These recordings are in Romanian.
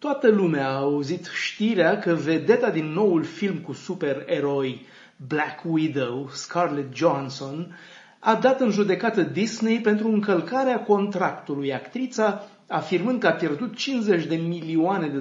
Toată lumea a auzit știrea că vedeta din noul film cu supereroi Black Widow, Scarlett Johansson, a dat în judecată Disney pentru încălcarea contractului actrița, afirmând că a pierdut $50 de milioane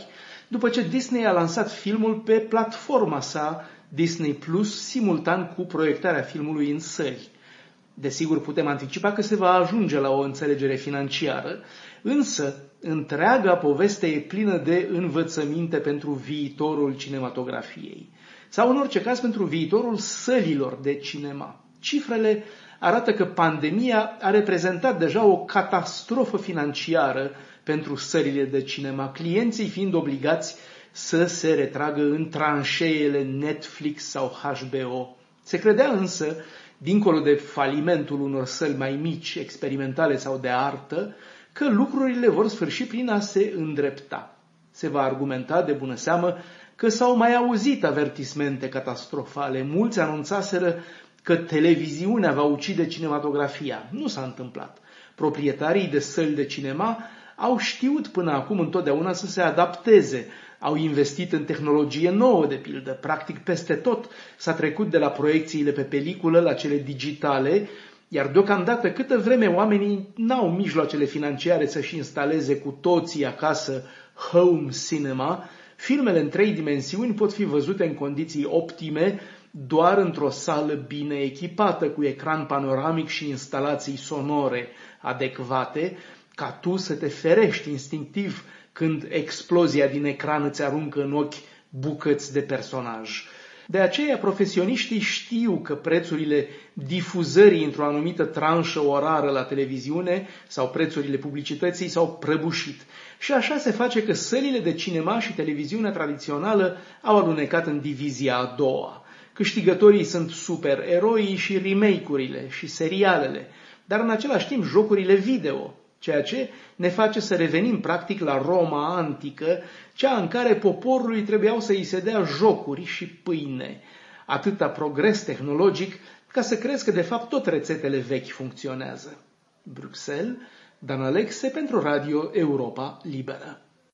după ce Disney a lansat filmul pe platforma sa Disney Plus, simultan cu proiectarea filmului în săli. Desigur, putem anticipa că se va ajunge la o înțelegere financiară, însă întreaga poveste e plină de învățăminte pentru viitorul cinematografiei, sau în orice caz pentru viitorul sălilor de cinema. Cifrele arată că pandemia a reprezentat deja o catastrofă financiară pentru sălile de cinema, clienții fiind obligați să se retragă în tranșeele Netflix sau HBO. Se credea însă, dincolo de falimentul unor săli mai mici, experimentale sau de artă, că lucrurile vor sfârși prin a se îndrepta. Se va argumenta de bună seamă că s-au mai auzit avertismente catastrofale. Mulți anunțaseră că televiziunea va ucide cinematografia. Nu s-a întâmplat. Proprietarii de săli de cinema au știut până acum întotdeauna să se adapteze. Au investit în tehnologie nouă, de pildă. Practic, peste tot s-a trecut de la proiecțiile pe peliculă la cele digitale, iar deocamdată, câtă vreme oamenii n-au mijloacele financiare să-și instaleze cu toții acasă home cinema, filmele în 3 dimensiuni pot fi văzute în condiții optime doar într-o sală bine echipată, cu ecran panoramic și instalații sonore adecvate, ca tu să te ferești instinctiv când explozia din ecran îți aruncă în ochi bucăți de personaj. De aceea, profesioniștii știu că prețurile difuzării într-o anumită tranșă orară la televiziune sau prețurile publicității s-au prăbușit. Și așa se face că sălile de cinema și televiziunea tradițională au alunecat în divizia a doua. Câștigătorii sunt supereroii și remake-urile și serialele, dar în același timp jocurile video, ceea ce ne face să revenim practic la Roma antică, cea în care poporului trebuiau să îi se dea jocuri și pâine. Atâta progres tehnologic ca să crezi că de fapt tot rețetele vechi funcționează. Bruxelles, Dan Alexe pentru Radio Europa Liberă.